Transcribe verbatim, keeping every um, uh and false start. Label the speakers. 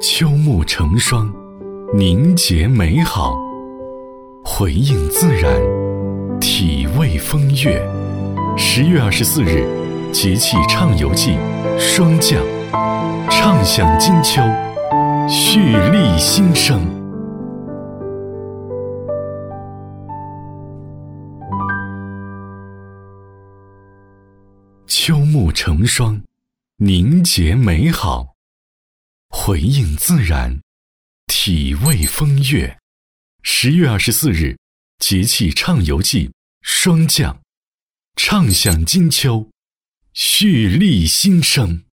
Speaker 1: 秋木成霜，凝结美好，回应自然，体味风月。十月二十四日，节气畅游记霜降，畅享金秋，蓄力新生。秋木成霜，凝结美好，回应自然，体味风月。十月二十四日，节气畅游记霜降，畅享金秋，蓄力新生。